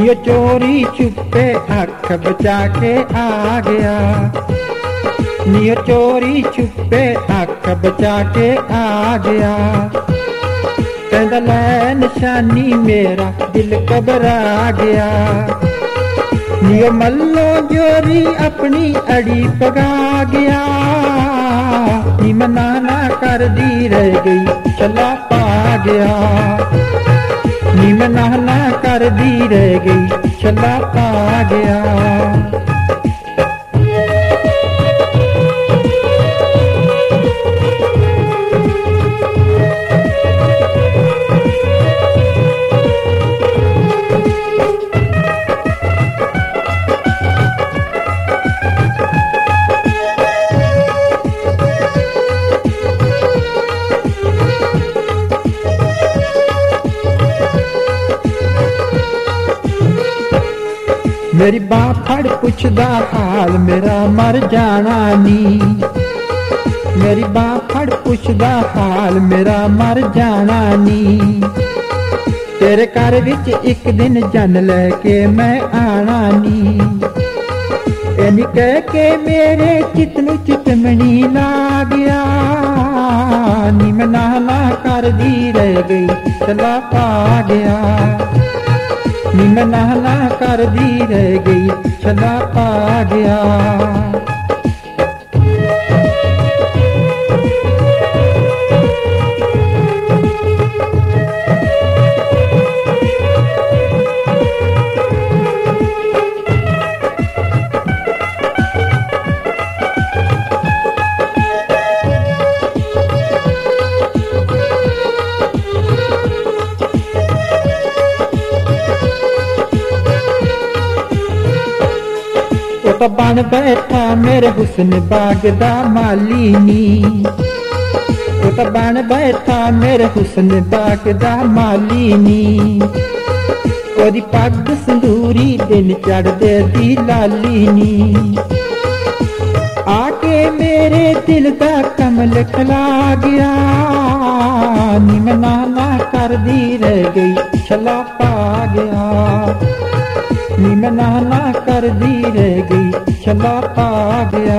Neo चोरी छुपे अख बचा के आ गया, नियो चोरी छुपे अख बचा के आ गया। कहंदा लै निशानी मेरा दिल घबरा गया, नियो मल्लो जोरी अपनी अड़ी पगा गया। नी मना ना कर दी रह गई छला पा गया, नी मना ना कर दी रह गई छला पा गया। मेरी बां फड़ पुछदा हाल मेरा मर जाना नी, मेरी बां फड़ पुछदा हाल मेरा मर जाना नी। तेरे घर विच एक दिन जन लैके मैं आना नी, इन्हीं कह के मेरे चित नूं चितमनी ला गया। नी मैं नाला कर दी रह गई चला पा गया, नी मैं नाला कर दी रह गई छला पा गया। तो बन बैठा मेरे हुस्न बाग दा माली नी, तो बन बैठा मेरे हुस्न बाग दा माली नी। ओदी पग संदूरी दिन चढ़दे दी लाली नी, आके मेरे दिल दा कमल खला गया। नी मैं नाला कर दी रह गई छला पा गया, नी मैं नाला कर दी रह गई छला पा गया।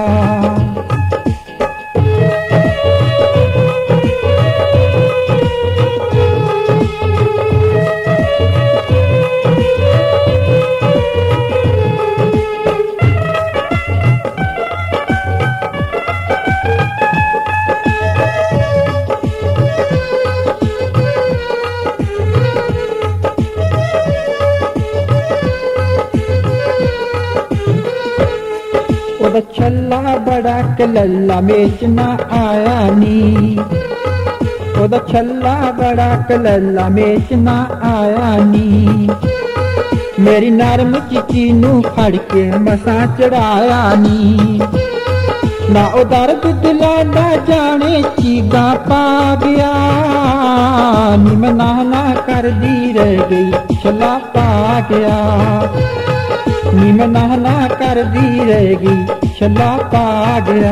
छल्ला बड़ा कलल्ला मेच ना आया नी, ओदा छल्ला बड़ा कलल्ला मेच ना आया नी। मेरी नरम चिची नू फड़ के मसा चढ़ाया नी, ना ओ दर्द दिला ना जाने चीगा पा गया। नी मैं नाला कर दी रह गई छला पा गया, नी मैं नाला कर दी रह गई छला पा गया।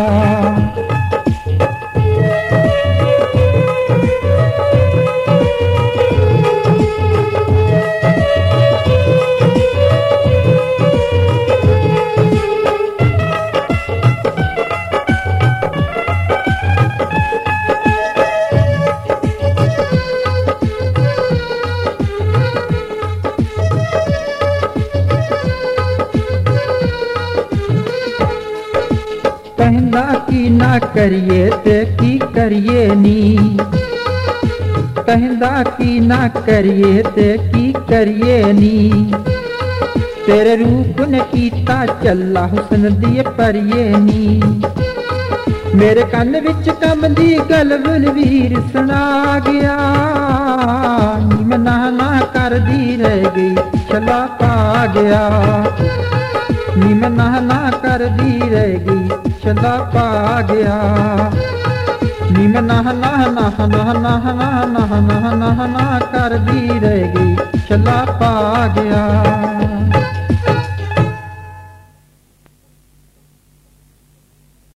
कहंदा की ना करिए ते की करिए नी, कहंदा की ना करिए ते की करिए नी। तेरे रूप ने कीता चला हुस्न दिए परिए नी, मेरे कन विच कम दी गल बलवीर सुना गया। नी मैं नाला कर दी रह गई छला पा गया, नी मैं नाला कर दी रह गई छला पा गया। नी मैं नाला नाह नाह नाह नाह नाह नाह नाह कर दी रह गई छला पा गया।